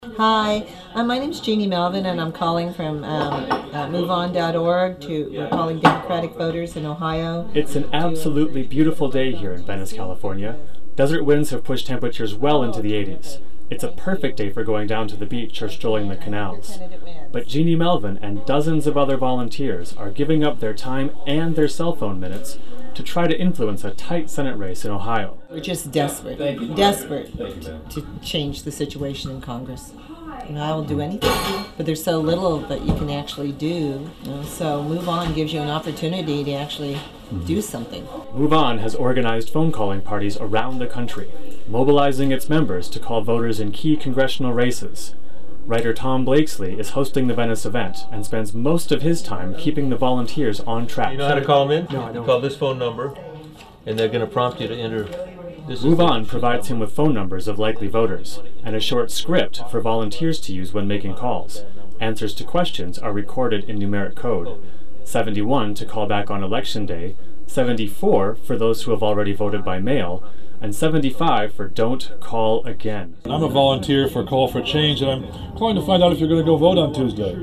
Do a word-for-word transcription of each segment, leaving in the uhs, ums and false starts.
Hi, uh, my name is Jeannie Melvin, and I'm calling from um, uh, move on dot org. To we're calling Democratic voters in Ohio. It's an absolutely beautiful day here in Venice, California. Desert winds have pushed temperatures well into the eighties. It's a perfect day for going down to the beach or strolling the canals. But Jeannie Melvin and dozens of other volunteers are giving up their time and their cell phone minutes to try to influence a tight Senate race in Ohio. We're just desperate, desperate to, to change the situation in Congress. You know, I will do anything, but there's so little that you can actually do. You know, so Move On gives you an opportunity to actually do something. Move On has organized phone calling parties around the country, mobilizing its members to call voters in key congressional races. Writer Tom Blakesley is hosting the Venice event and spends most of his time keeping the volunteers on track. You know how to call them in? No, I don't. You call this phone number, and they're going to prompt you to enter. This Move is On provides him with phone numbers of likely voters and a short script for volunteers to use when making calls. Answers to questions are recorded in numeric code. seventy-one to call back on election day, seventy-four for those who have already voted by mail, and seventy-five for don't call again. I'm a volunteer for Call for Change, and I'm calling to find out if you're going to go vote on Tuesday.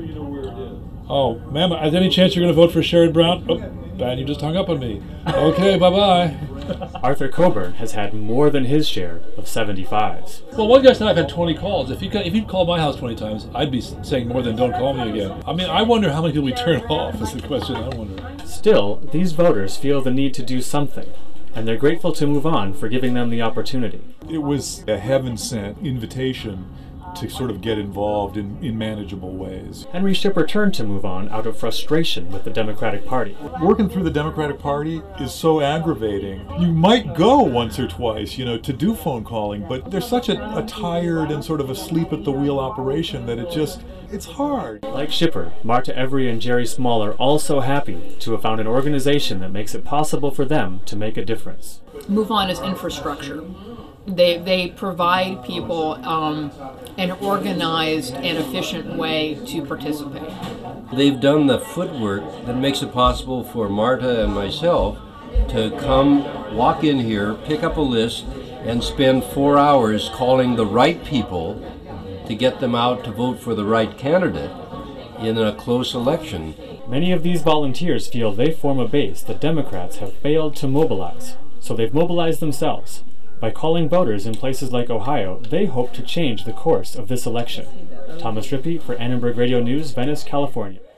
Oh, ma'am, is there any chance you're going to vote for Sherrod Brown? Oh, Ben, you just hung up on me. Okay, bye-bye. Arthur Coburn has had more than his share of seventy-fives. Well, one guy said I've had twenty calls. If you if you'd called my house twenty times, I'd be saying more than don't call me again. I mean, I wonder how many people we turn off is the question I wonder. Still, these voters feel the need to do something, and they're grateful to Move On for giving them the opportunity. It was a heaven-sent invitation to sort of get involved in, in manageable ways. Henry Shipper turned to Move On out of frustration with the Democratic Party. Working through the Democratic Party is so aggravating. You might go once or twice, you know, to do phone calling, but there's such a, a tired and sort of asleep-at-the-wheel operation that it just, it's hard. Like Shipper, Marta Every and Jerry Small are also happy to have found an organization that makes it possible for them to make a difference. Move On is infrastructure. They they provide people um, an organized and efficient way to participate. They've done the footwork that makes it possible for Marta and myself to come, walk in here, pick up a list, and spend four hours calling the right people to get them out to vote for the right candidate in a close election. Many of these volunteers feel they form a base that Democrats have failed to mobilize, so they've mobilized themselves. By calling voters in places like Ohio, they hope to change the course of this election. Thomas Rippey for Annenberg Radio News, Venice, California.